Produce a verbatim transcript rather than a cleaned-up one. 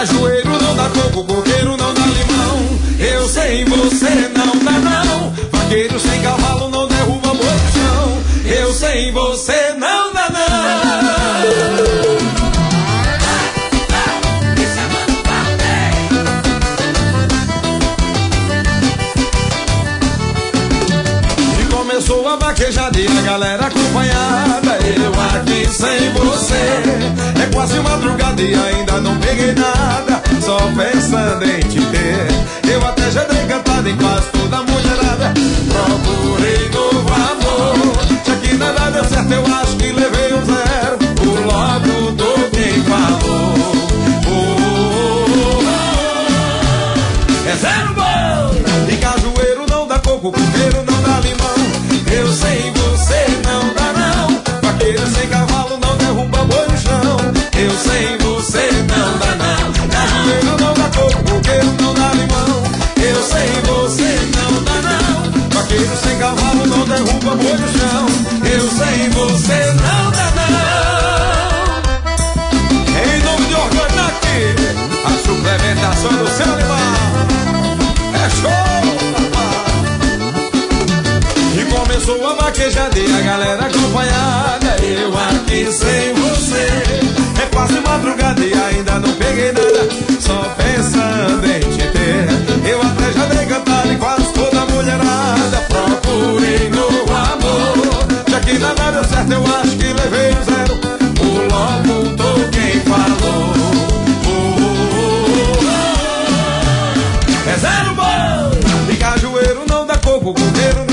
cajueiro não dá coco, coqueiro não dá limão. Eu sem você não dá não. Vaqueiro sem cavalo não derruba boi no chão. Eu sem você não dá não. Começou a vaquejada e a galera acompanhada. Eu aqui sem você. É quase madrugada e ainda não peguei nada. Só pensando em te ter. Eu até já dei cantada em quase toda a mulherada. Procurei novo amor. Já que nada deu certo, eu acho que levei um zero. O logo do quem falou. Oh, oh, oh. É zero bom. E cajueiro não dá coco, coqueiro não dá limão. Eu sem você não dá não. Vaqueiro sem cavalo não derruba boi no chão. Eu sem você não dá não. Cajueiro não dá coco, coqueiro não dá limão. Eu sem você não dá não. Vaqueiro sem cavalo não derruba boi no chão. Eu sem você não dá não. Em nome de Organac, a suplementação do seu animal. É show! E começou a vaquejada e a galera acompanhada. Eu aqui sem você. É quase madrugada e ainda não peguei nada. Só pensando em te ter. Eu até já dei cantada em quase toda a mulherada. Procurei novo amor. Já que nada deu certo, eu acho que levei um zero. O logo tô quem falou. Oh, oh, oh, oh. É zero bom. E cajueiro não dá coco, coqueiro não